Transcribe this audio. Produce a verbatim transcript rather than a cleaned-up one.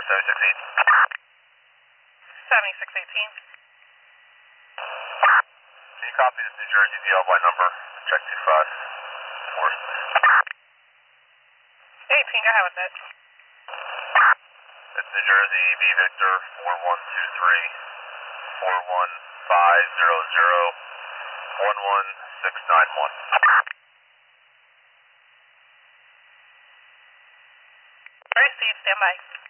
seventy-six eighteen. seventy-six eighteen. Can you copy this New Jersey D L by number? Check two five. Four. eighteen, go ahead with it. It's New Jersey V Victor four one two three four one five zero zero one one six nine one. Received, stand by.